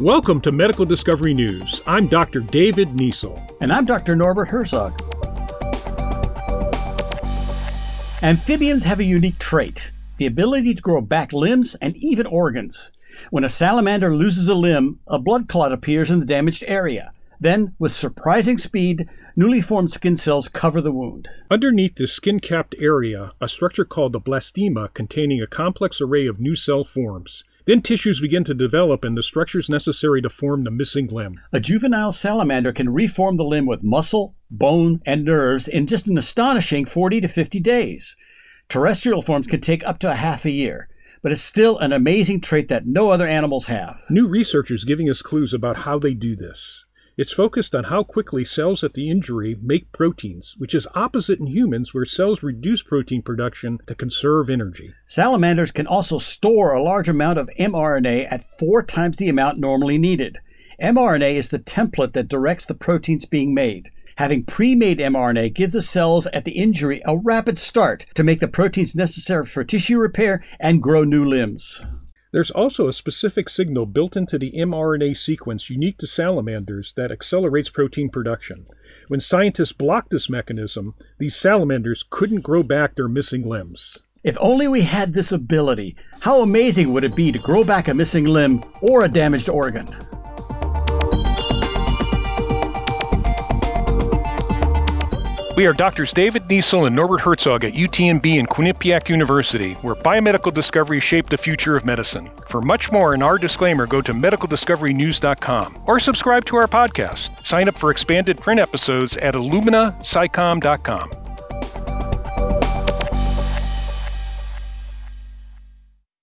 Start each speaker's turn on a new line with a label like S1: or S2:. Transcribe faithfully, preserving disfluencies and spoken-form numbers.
S1: Welcome to Medical Discovery News. I'm Doctor David Niesel.
S2: And I'm Doctor Norbert Herzog. Amphibians have a unique trait, the ability to grow back limbs and even organs. When a salamander loses a limb, a blood clot appears in the damaged area. Then, with surprising speed, newly formed skin cells cover the wound.
S1: Underneath the skin-capped area, a structure called the blastema containing a complex array of new cell forms. Then tissues begin to develop and the structures necessary to form the missing limb.
S2: A juvenile salamander can reform the limb with muscle, bone, and nerves in just an astonishing forty to fifty days. Terrestrial forms can take up to a half a year, but it's still an amazing trait that no other animals have.
S1: New researchers giving us clues about how they do this. It's focused on how quickly cells at the injury make proteins, which is opposite in humans where cells reduce protein production to conserve energy.
S2: Salamanders can also store a large amount of mRNA at four times the amount normally needed. mRNA is the template that directs the proteins being made. Having pre-made mRNA gives the cells at the injury a rapid start to make the proteins necessary for tissue repair and grow new limbs.
S1: There's also a specific signal built into the mRNA sequence unique to salamanders that accelerates protein production. When scientists blocked this mechanism, these salamanders couldn't grow back their missing limbs.
S2: If only we had this ability, how amazing would it be to grow back a missing limb or a damaged organ?
S1: We are Doctors David Niesel and Norbert Herzog at U T M B and Quinnipiac University, where biomedical discovery shaped the future of medicine. For much more in our disclaimer, go to medical discovery news dot com or subscribe to our podcast. Sign up for expanded print episodes at illumina sci com dot com.